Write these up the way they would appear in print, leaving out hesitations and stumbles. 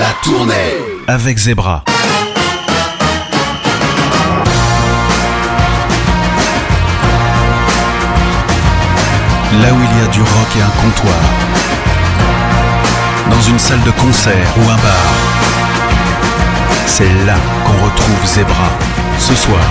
La tournée avec Zebra. Là où il y a du rock et un comptoir, dans une salle de concert ou un bar, c'est là qu'on retrouve Zebra, ce soir.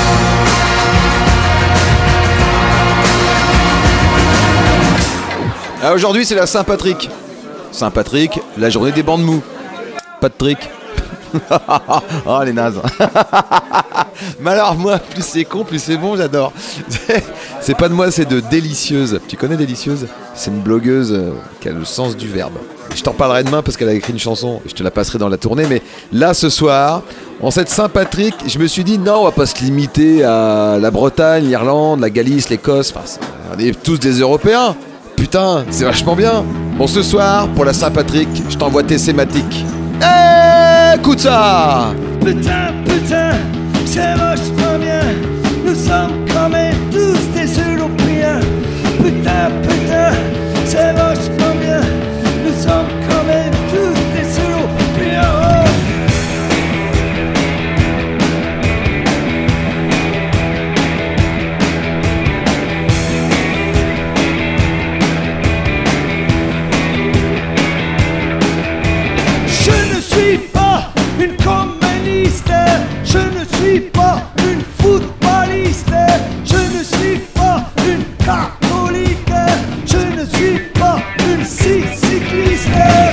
Ah, aujourd'hui c'est la Saint-Patrick. Saint-Patrick, la journée des bandes mous. Pas de trick. Oh les nazes. Mais alors moi, plus c'est con, plus c'est bon, j'adore. C'est pas de moi, c'est de Délicieuse. Tu connais Délicieuse ? C'est une blogueuse qui a le sens du verbe. Je t'en parlerai demain parce qu'elle a écrit une chanson. Je te la passerai dans la tournée. Mais là ce soir, en cette Saint-Patrick, je me suis dit non, on va pas se limiter à la Bretagne, l'Irlande, la Galice, l'Écosse. Enfin, on est tous des Européens. Putain, c'est vachement bien. Bon, ce soir, pour la Saint-Patrick, je t'envoie tes sématiques. Écoute ça. Putain, putain, c'est vachement bien. Nous sommes quand même tous des Européens. Putain, putain, c'est vachement bien. Nous sommes quand même tous des Européens. Je ne suis pas une communiste, je ne suis pas une footballiste, je ne suis pas une catholique, je ne suis pas une cycliste.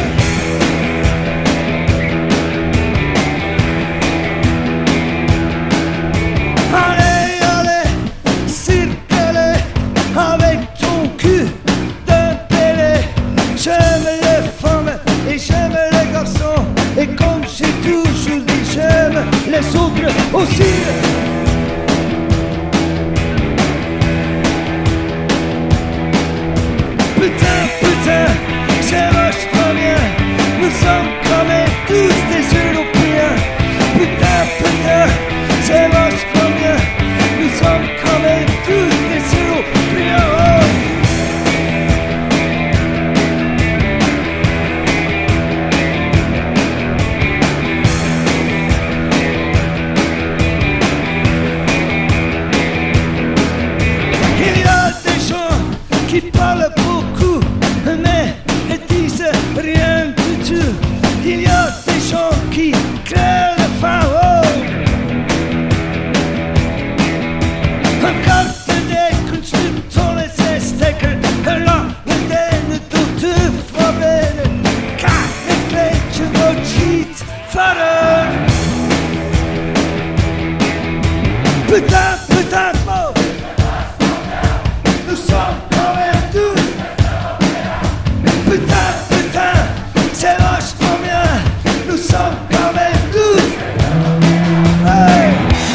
Allez, allez, circulez avec ton cul de télé. J'aime les femmes et j'aime les garçons. Et comme j'ai toujours dit, j'aime les autres aussi. Putain, putain, c'est vachement bien. Nous sommes quand même tous des Européens. Putain, putain, c'est vachement bien. Nous sommes quand même tous des Européens. Il y a des gens qui parlent beaucoup, mais ne disent rien du tout. Il y a des gens qui créent le chaos. Regarde des constructeurs et stecker, là, den du fabriken kan inte vara skit för. Putain, putain, nous sommes quand même tous. Putain, putain, c'est vachement bien. Nous sommes quand même tous. Hey.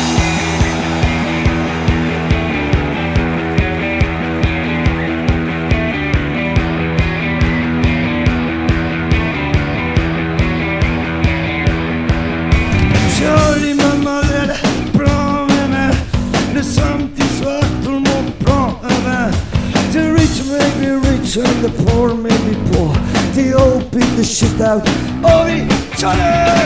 Jolie maman, prends ma main. Le samedi soir, tout le monde prend un vin. The rich may be rich and the poor may be poor. They all beat the shit out of each other.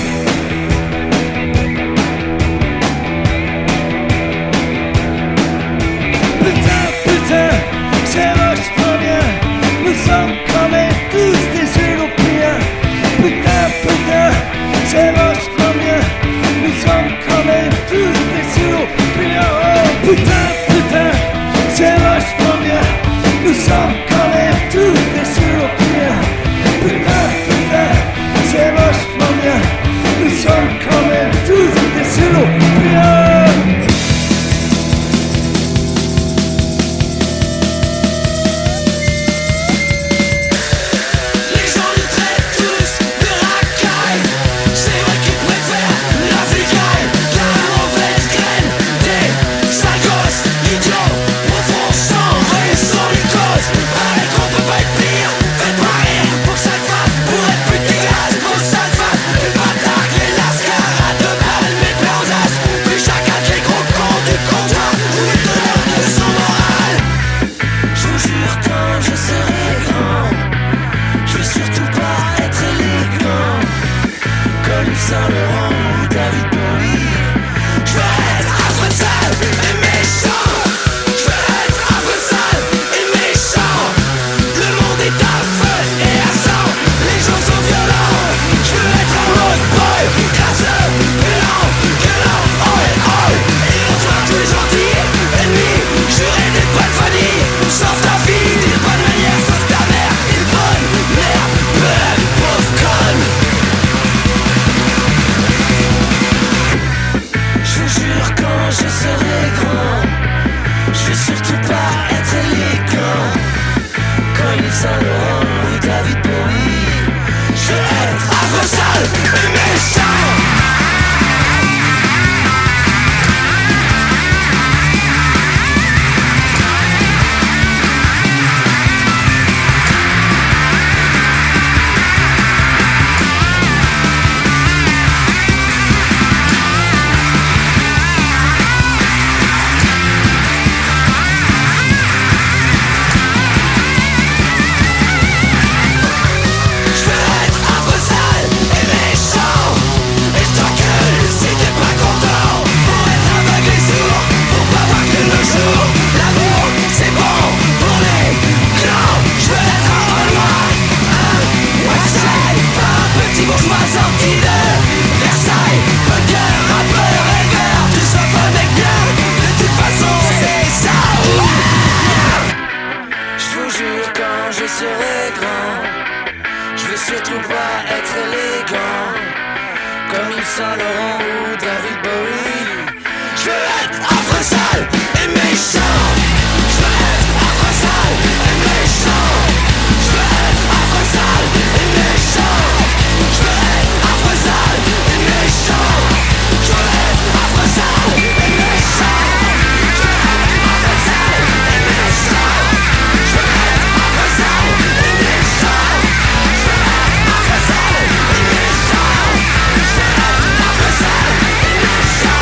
Putain, putain, c'est vachement bien. Nous sommes quand même tous des Européens. Putain, putain, c'est vachement bien. Nous sommes quand même tous des Européens. Putain, putain, c'est vachement bien. Nous sommes quand même tous des Européens. Putain, putain, c'est vachement bien. Nous sommes quand même tous des Européens. surtout pas être élégant comme Yves Saint Laurent ou David Bowie. Je veux être affreux, sale et méchant. Je veux être affreux, sale et méchant. Je veux être affreux, sale et méchant. Je veux être affreux, sale et méchant. Je veux être affreux, sale et méchant. Je veux être affreux, sale et méchant. Je veux être affreux, sale et méchant. Je veux être affreux, sale et méchant. Je veux être affreux, sale et méchant.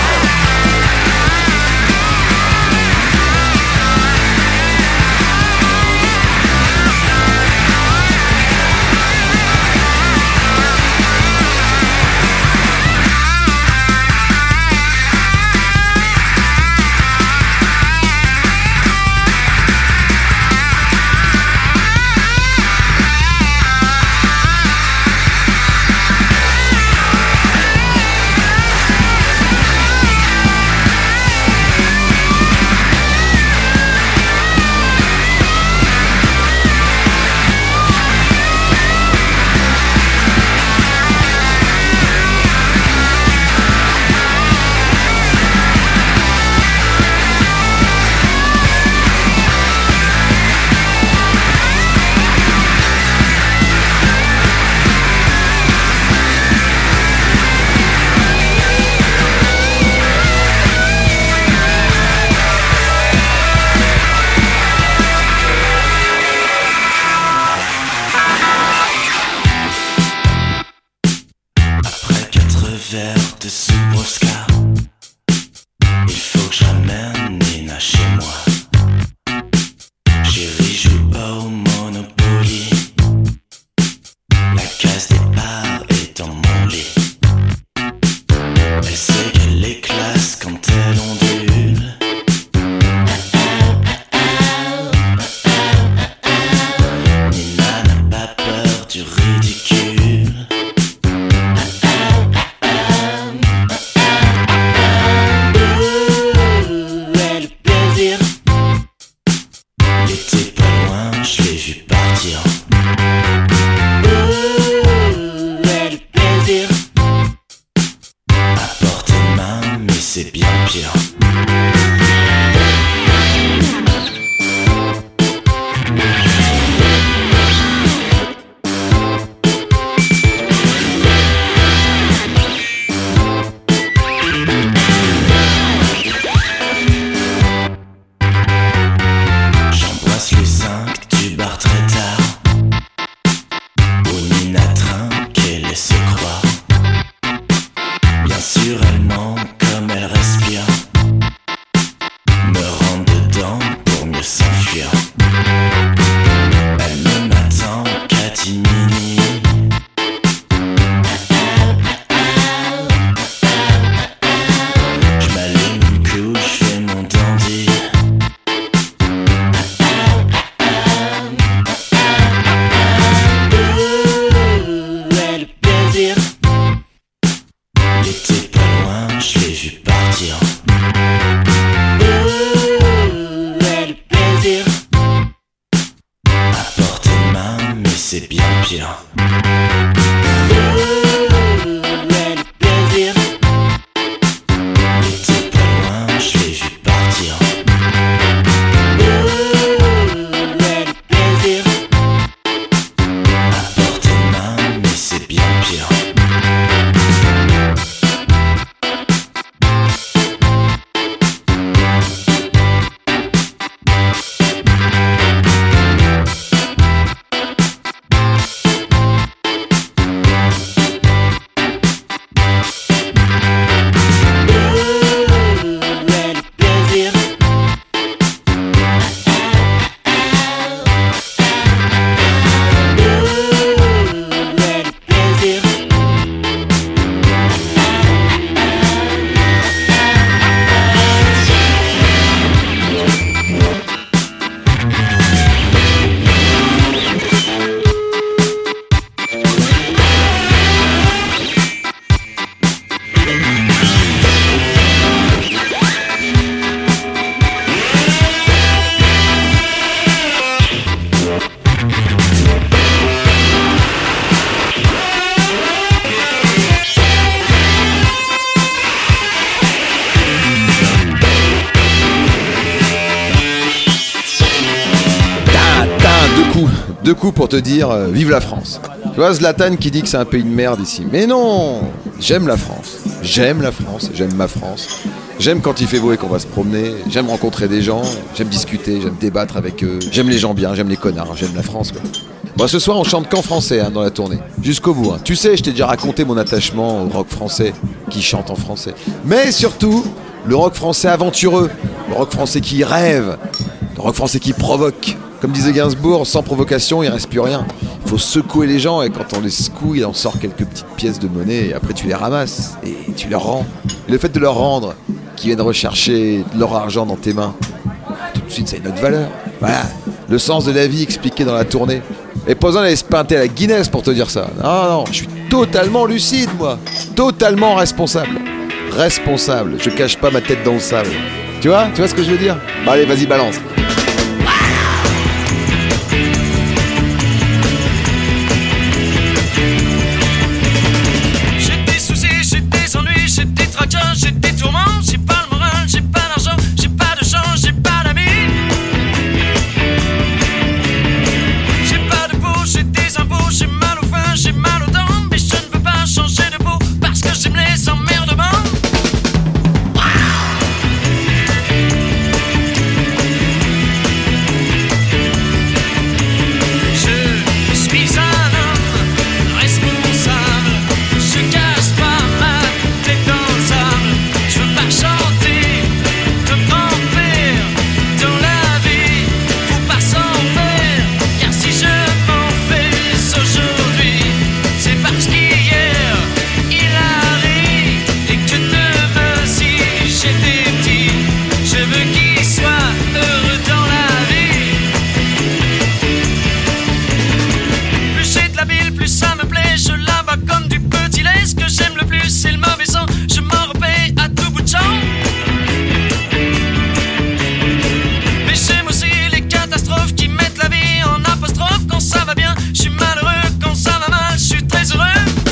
coup pour te dire vive la France. Tu vois Zlatan qui dit que c'est un pays de merde ici. Mais non, j'aime la France. J'aime la France, j'aime ma France. J'aime quand il fait beau et qu'on va se promener. J'aime rencontrer des gens, j'aime discuter, j'aime débattre avec eux. J'aime les gens bien, j'aime les connards, j'aime la France quoi. Bon, ce soir on chante qu'en français dans la tournée, jusqu'au bout. Tu sais, je t'ai déjà raconté mon attachement au rock français qui chante en français. Mais surtout, le rock français aventureux, le rock français qui rêve, le rock français qui provoque. Comme disait Gainsbourg, sans provocation, il ne reste plus rien. Il faut secouer les gens et quand on les secoue, il en sort quelques petites pièces de monnaie et après tu les ramasses et tu leur rends. Et le fait de leur rendre, qu'ils viennent rechercher leur argent dans tes mains, tout de suite ça a une autre valeur. Voilà, le sens de la vie expliqué dans la tournée. Et pas besoin d'aller se peinter à la Guinness pour te dire ça. Non, je suis totalement lucide moi, totalement responsable. Responsable, je cache pas ma tête dans le sable. Tu vois ce que je veux dire? Bah allez, vas-y, balance. J'ai des tourments, j'ai pas le moral, j'ai pas l'argent, j'ai pas de chance, j'ai pas d'amis. J'ai pas de peau, j'ai des impôts, j'ai mal au frein, j'ai mal aux dents. Mais je ne veux pas changer de peau parce que j'aime les emmerdements. Je suis un homme responsable, je cache pas ma tête dans le sable. Je veux pas chanter comme grand-père dans la vie, faut pas s'en faire. Car si je m'en fais aujourd'hui, c'est parce qu'hier il arrive et que demain si j'étais petit, je veux qu'il soit heureux dans la vie. Plus j'ai de la bile, plus ça me plaît, je la bats comme du petit lait. Ce que j'aime le plus c'est le mauvais sang, je m'en repais à tout bout de champ. Mais j'aime aussi les catastrophes qui mettent la vie en apostrophe. Quand ça va bien, je suis malheureux, quand ça va mal, je suis très heureux.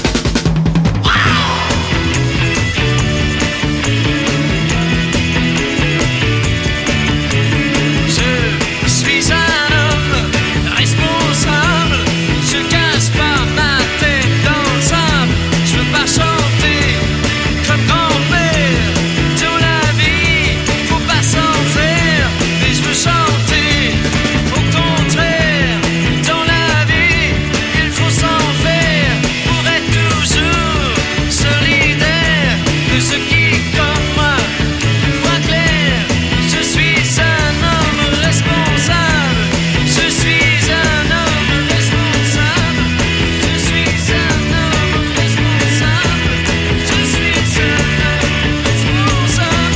Je suis un homme responsable, je cache pas ma tête dans le sable. Je veux pas chanter comme grand-père dans la vie, faut pas s'en faire. Mais je veux chanter au contraire dans la vie, il faut s'en faire pour être toujours solidaire de ceux qui comme moi voient clair. Je suis un homme responsable, je suis un homme responsable, je suis un homme responsable, je suis un homme responsable.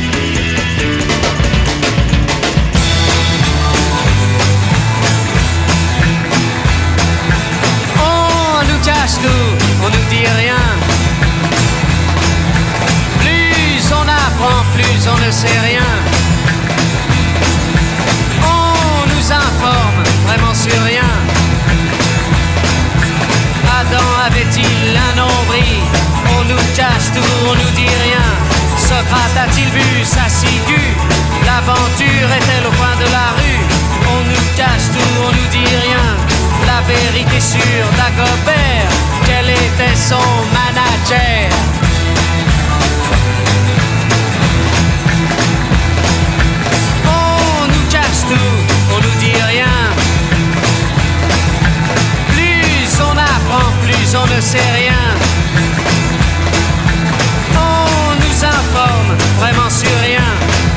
On nous cache tout, on nous dit rien. Plus on apprend, plus on ne sait rien. On nous informe vraiment sur rien. Adam avait-il un nombril? On nous cache tout, on nous dit rien. Socrate a-t-il vu sa ciguë? L'aventure est-elle au coin de la rue? On nous cache tout, on nous dit rien. La vérité sur Dagobert, quel était son manager? On nous cache tout, on nous dit rien. Plus on apprend, plus on ne sait rien. On nous informe vraiment sur rien.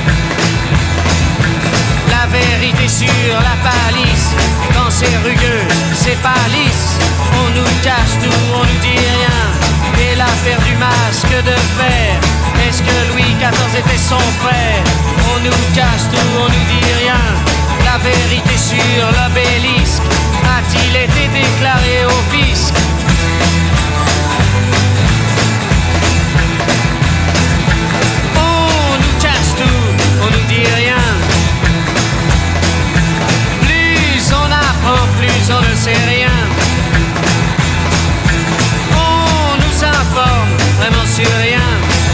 La vérité sur la palisse, quand c'est rugueux, c'est pas lisse. On nous cache tout, on nous dit rien. Et l'affaire du masque de fer, est-ce que Louis XIV était son frère? On nous cache tout, on nous dit rien. La vérité sur l'obélisque, a-t-il été déclaré au fisc? On nous cache tout, on nous dit rien. Plus on apprend, plus on ne sait rien. On nous informe vraiment sur rien.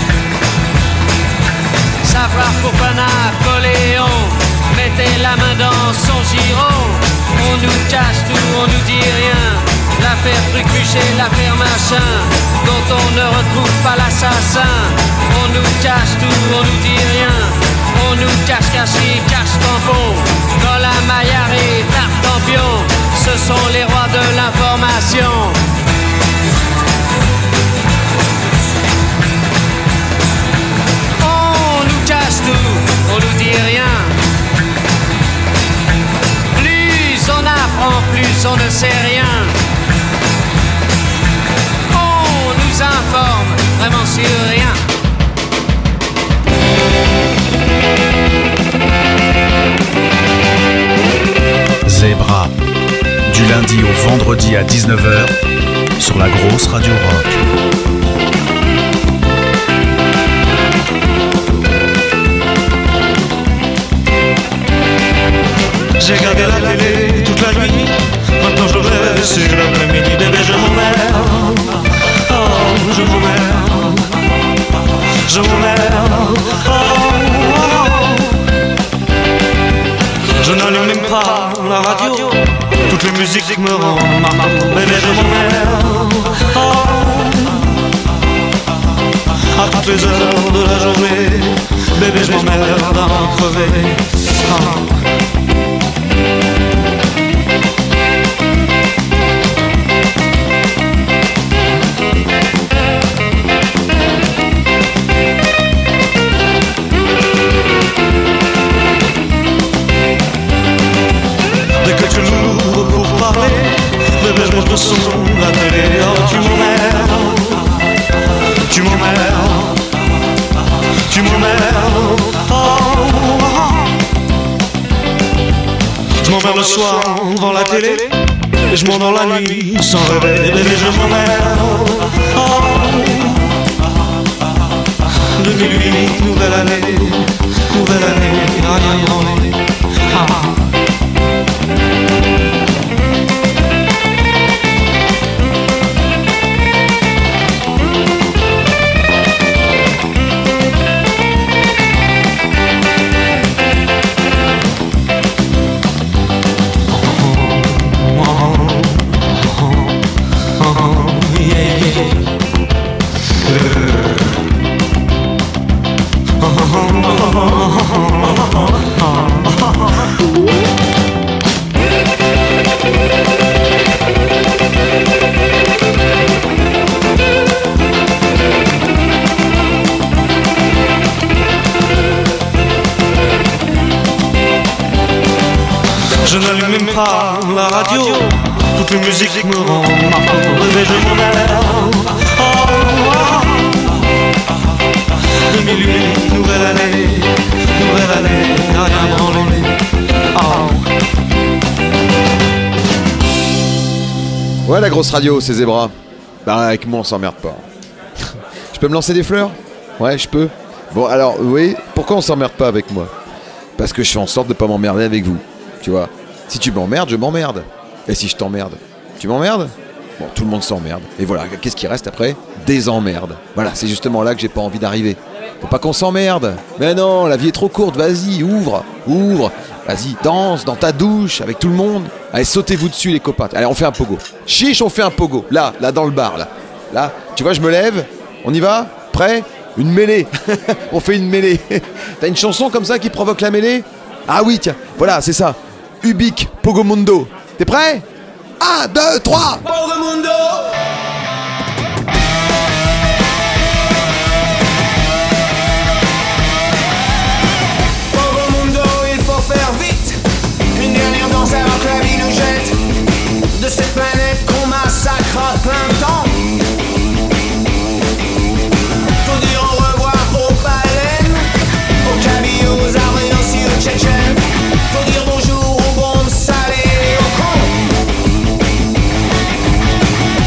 Savoir pourquoi Napoléon mettait la main dans son giron. On nous cache tout, c'est l'affaire machin dont on ne retrouve pas l'assassin. On nous cache tout, on nous dit rien. On nous cache cache-riz, cache-tampon. Dans la maillarée, tartampion. Ce sont les rois de l'information. On nous cache tout, on nous dit rien. Plus on apprend, plus on ne sait rien. On nous informe vraiment sur rien. Zebra, du lundi au vendredi à 19h sur la grosse radio rock. J'ai regardé la télé toute la nuit. Maintenant je rêve sur l'après-midi. Bébé, je m'emmerde. Oh, je m'emmerde. Je m'emmerde. Oh, je n'allume même pas la radio. Toutes les musiques me rendent marteau. Bébé, je m'emmerde. Oh, à toutes les heures de la journée. Bébé, je m'emmerde à en crever. Oh. Bébé, je monte le son, la télé, oh tu m'emmerdes. Tu m'emmerdes. Tu m'emmerdes. Oh, oh, oh. Je m'emmerde le soir devant la télé. Et je m'endors la nuit sans réveil. Bébé, je m'emmerde. Oh. 2008, nouvelle année, rien branlé. Ah. Je n'allume même pas la radio. Toutes les musiques me rendent marteau. Bébé, je m'emmerde. Oh, oh. 2008, nouvelle année, rien branlé. Oh. Ouais, la grosse radio, c'est Zebra. Bah, avec moi, on s'emmerde pas. Je peux me lancer des fleurs? Ouais, je peux. Bon, alors, oui, pourquoi on s'emmerde pas avec moi? Parce que je fais en sorte de pas m'emmerder avec vous. Tu vois, si tu m'emmerdes, je m'emmerde. Et si je t'emmerde, tu m'emmerdes? Bon, tout le monde s'emmerde. Et voilà, qu'est-ce qui reste après? Des emmerdes. Voilà, c'est justement là que j'ai pas envie d'arriver. Faut pas qu'on s'emmerde. Mais non, la vie est trop courte, vas-y, ouvre. Vas-y, danse dans ta douche avec tout le monde. Allez, sautez-vous dessus les copains. Allez, on fait un pogo. Chiche, on fait un pogo. Là, dans le bar, là. Là, tu vois, je me lève. On y va? Prêt? Une mêlée. On fait une mêlée. T'as une chanson comme ça qui provoque la mêlée? Ah oui, tiens, voilà, c'est ça. Ubik, Pogomundo. T'es prêt? 1, 2, 3. Pogomundo. Pogomundo, il faut faire vite. Une dernière danse avant que la vie nous jette de cette planète qu'on massacre à plein temps. Faut dire au revoir aux baleines, aux cabis, aux arbres et aussi aux tchétchènes. Faut dire bonjour aux bombes salées et aux cons.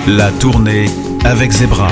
La tournée avec Zebra.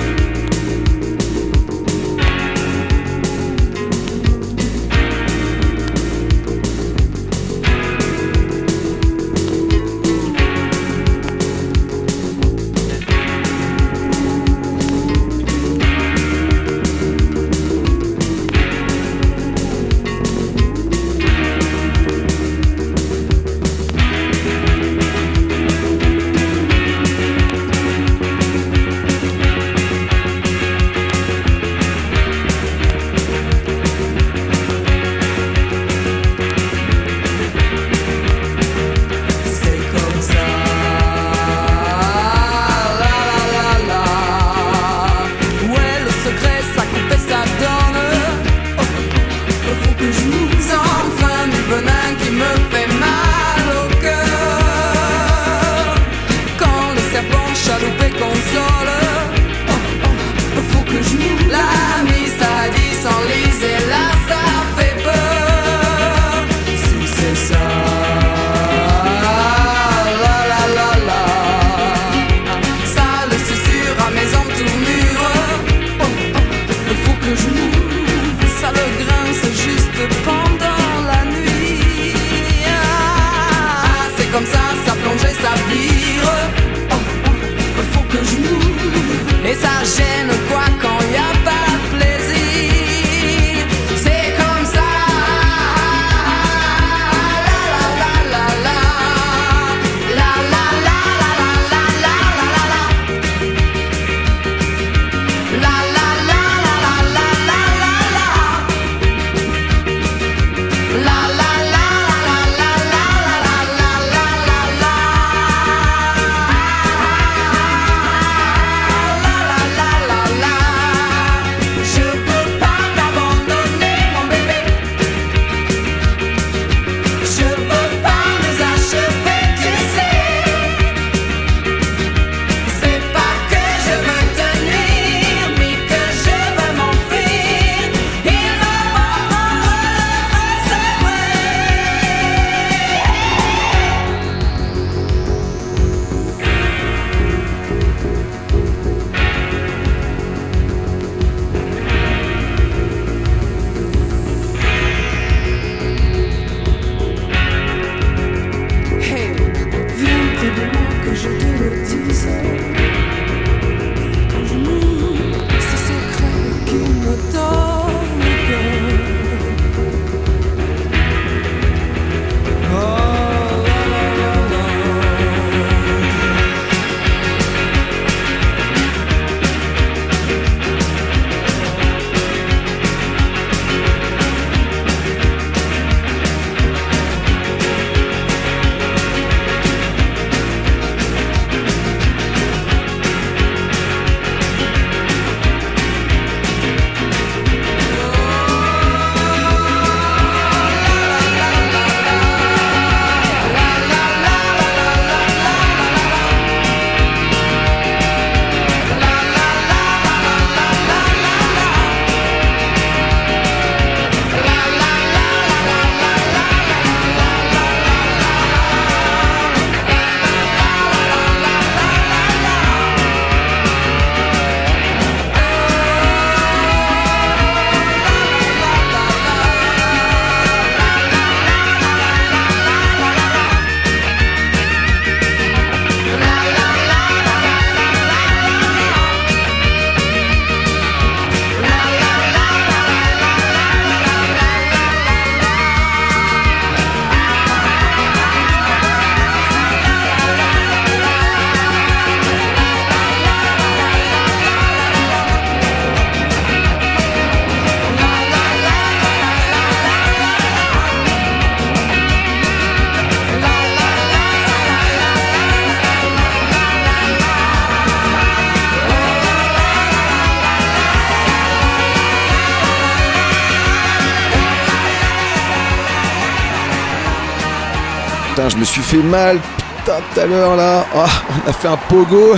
Putain, je me suis fait mal. Putain, tout à l'heure là. Oh, on a fait un pogo.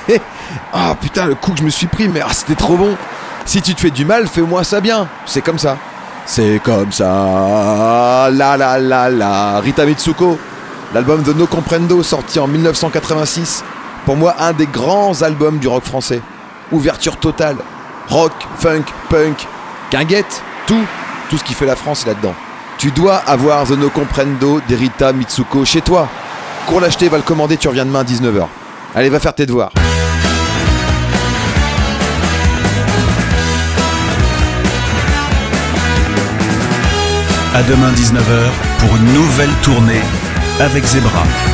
Ah putain, le coup que je me suis pris, mais c'était trop bon. Si tu te fais du mal, fais-moi ça bien. C'est comme ça. C'est comme ça. La la la la. Rita Mitsuko. L'album de No Comprendo, sorti en 1986. Pour moi, un des grands albums du rock français. Ouverture totale. Rock, funk, punk, guinguette, tout ce qui fait la France est là-dedans. Tu dois avoir The No Comprendo d'Erita Mitsuko chez toi. Cours l'acheter, va le commander, tu reviens demain à 19h. Allez, va faire tes devoirs. À demain 19h pour une nouvelle tournée avec Zebra.